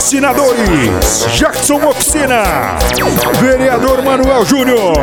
Patrocinadores: Jackson Oficina, Vereador Manuel Júnior.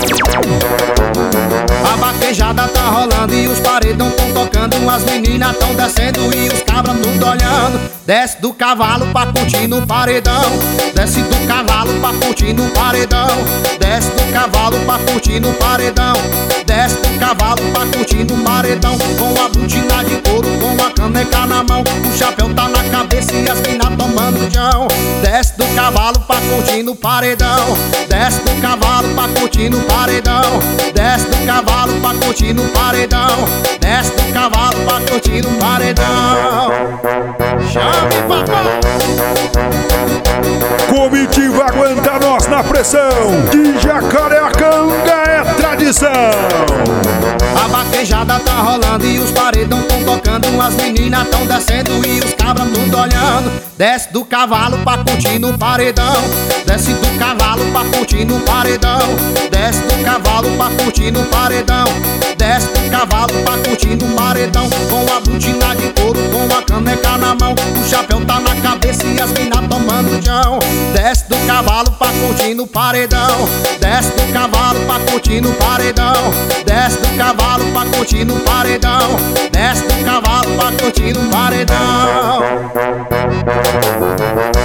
A vaquejada tá rolando e os paredão tão tocando. As meninas tão descendo e os cabras tudo olhando. Desce do cavalo pra curtir no paredão. Desce do cavalo pra curtir no paredão. Desce do cavalo pra curtir no paredão. Desce do cavalo pra curtir no paredão. Com a botina de couro, com a caneca na mão. O chapéu tá na cabeça e as minas tomando chão. Desce do cavalo pra curtir no paredão. Desce do cavalo pra curtir no paredão. Desce do cavalo pra curtir no paredão. Desce do cavalo pra curtir no paredão. Chame papai. Comitiva aguenta nós na pressão. De Jacareacanga é tradição. A vaquejada tá rolando e os paredão tão tocando. As meninas tão descendo e os cabras tudo olhando. Desce do cavalo pra curtir no paredão. Desce do cavalo pra curtir no paredão. Desce do cavalo pra curtir no paredão. Desce do cavalo pra curtir no paredão. Com a botina de couro, com a caneca na mão. O chapéu tá na cabeça e as minas tomando chão. Desce do cavalo pra curtir no paredão. Desce do cavalo pra curtir no paredão. Desce do cavalo pra curtir no paredão. Desce do cavalo pra curtir no paredão.